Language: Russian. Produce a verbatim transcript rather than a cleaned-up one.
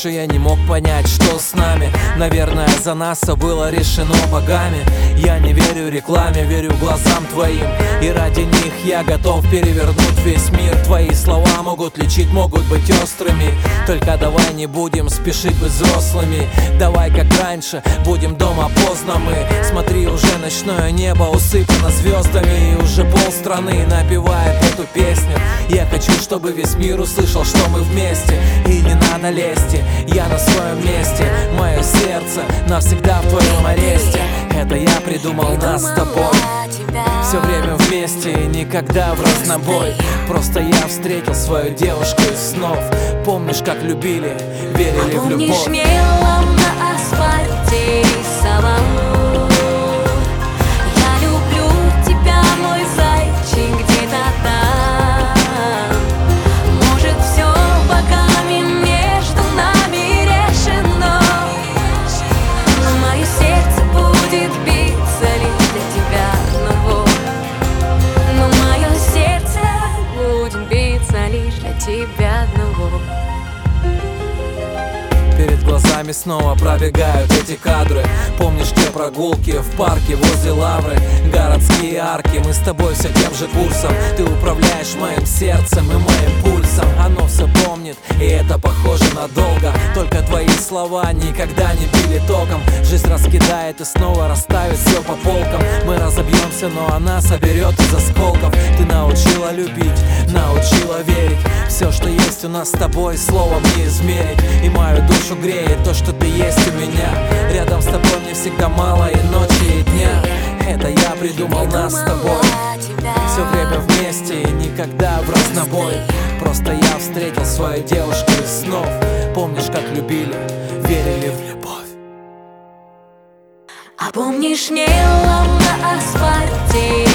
раньше я не мог понять, что с нами. Наверное, за нас все было решено богами. Я не верю рекламе, верю глазам твоим, и ради них я готов перевернуть весь мир. Твои слова могут лечить, могут быть острыми. Только давай не будем спешить быть взрослыми. Давай как раньше, будем дома поздно мы. Смотри, уже ночное небо усыпано звездами, и уже полстраны напевает эту песню. Я хочу, чтобы весь мир услышал, что мы вместе, и не надо лезть, я на своем месте. Мое сердце навсегда в твоем аресте. Это я придумал нас с тобой. Все время вместе и никогда в разнобой. Просто я встретил свою девушку из снов. Помнишь, как любили, верили в любовь. Помнишь мелом на асфальте рисовал? Я люблю тебя, мой зайчик, где-то там. Может, все богами между нами решено, но мое сердце будет биться лишь для тебя одного. Но мое сердце будет биться лишь для тебя одного. Перед глазами снова пробегают эти кадры. Помнишь те прогулки в парке возле Лавры? Городские арки, мы с тобой все тем же курсом. Ты управляешь моим сердцем и моим пульсом. Оно все помнит, и это похоже надолго. Только твои слова никогда не били током. Жизнь раскидает и снова расставит все по полкам. Мы разобьемся, но она соберет из осколков. Ты научила любить, научила верить. Все, что есть у нас с тобой, словом не измерить. И мою душу греет то, что ты есть у меня. Рядом с тобой мне всегда мало и ночи, и дня. Это я придумал нас с тобой. Все время вместе и никогда в разнобой. Просто я встретил свою девушку из снов. Помнишь, как любили, верили в любовь. А помнишь мелом на асфальте